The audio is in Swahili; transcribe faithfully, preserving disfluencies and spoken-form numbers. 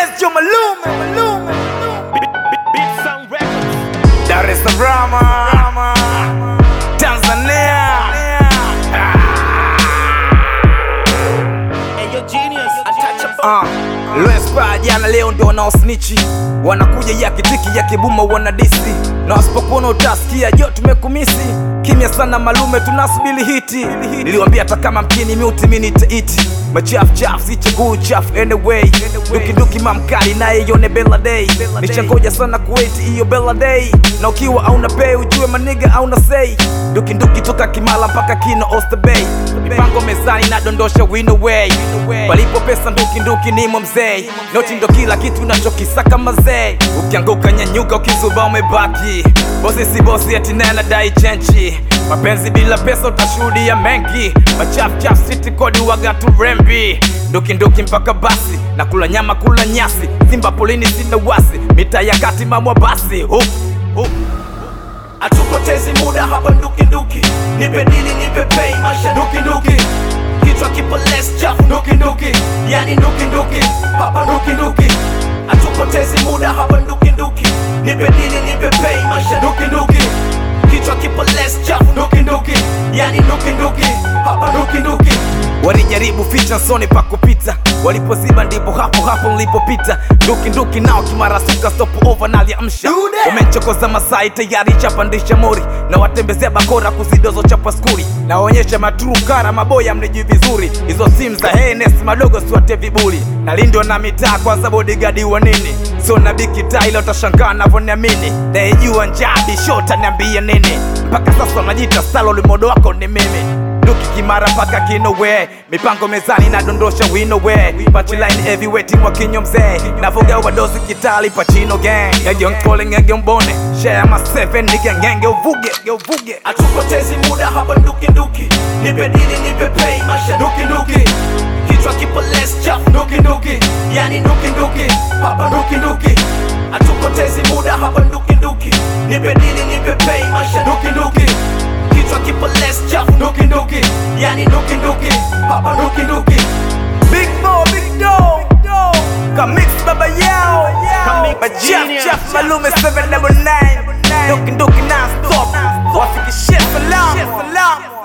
Let's go Malume, Malume. Dar es Salaam, Tanzania. Uh, Lwespa jana leo ndo wanaosnichi, wanakuja ya kitiki ya kibuma wanadisi, na wasipokuona utasikia jo tumekumisi. Kimya sana Malume tunasubili hiti, niliwambia hata kama mkini miuti mini taiti. Machafu chafu siche guu chafu anyway, duki duki mamkali na yone Bella Day. Nichangoja sana kuweti iyo Bella Day, na ukiwa auna pay ujue maniga auna say. Duki duki toka Kimala mpaka Kino Oyster Bay, mipango mezani na dondosha win away. Palipo pesa nduki nduki nimo mzee, noti ndo kila kitu nachokisaka mazee. Ukianguka nyanyuka ukizuba umebaki, bosi si bosi eti nena dai chenchi. Mapenzi bila pesa utashuhudia mengi, machafu chafu city kodi waga tu rembi. Nduki nduki mpaka basi, na kula nyama kula nyasi, simba polini sina wasi, mita ya kati mamwa basi. Hup, hup. Atupotezi muda hapa nduki nduki, nipe dili nipe pay masha nduki nduki. Kichwa kipo less chafu nduki nduki, yani nduki nduki, hapa nduki nduki. Atupotezi muda hapa nduki nduki, nipe dili nipe pay masha nduki nduki. Kichwa kipo less chafu nduki nduki, yani nduki nduki, hapa nduki nduki. Walijaribu ficha soni pa kupita, walipoziba ndipo hapo hapo nilipopita. Nduki nduki nao kimara suka stop over naliamsha. Umechokoza Masai tayari chapandisha mori, na watembezea bakora kuzidozo chapa skuri. Naonyesha matrukara maboya mniji vizuri, hizo simu za Hennessy madogo siwate vibuli. Nalindwa na mitaa kwanza bodyguard wa nini, sio na biki taila utashangaa navoniamini. Naijua njabi shota niambia nini, mpaka sasa najita stalo limodo wako ni mimi. Nduki Kimara paka Kino we, mipango mezani na dondosha win away. Punchline everywhere team wa kinyo mzee, navuga wadozi kitali Pachino gang. Ya young calling ya gyombone, share my seven nigga ngenge uvuge, uvuge. Atupotezi muda hapa nduki nduki, nipe dili nipe pay masha nduki nduki. Kichwa kipo less chafu nduki nduki, yani nduki nduki, hapa nduki nduki. Atupotezi muda hapa nduki nduki, nipe dili nipe pay masha nduki nduki. Kichwa kipo less chafu nduki nduki, yani nduki nduki, hapa nduki nduki. Big Mo, Big Doe, Kamix baba yao, Machafu chafu Malume seven double nine. Nduki nduki non stop, wafikishia salam.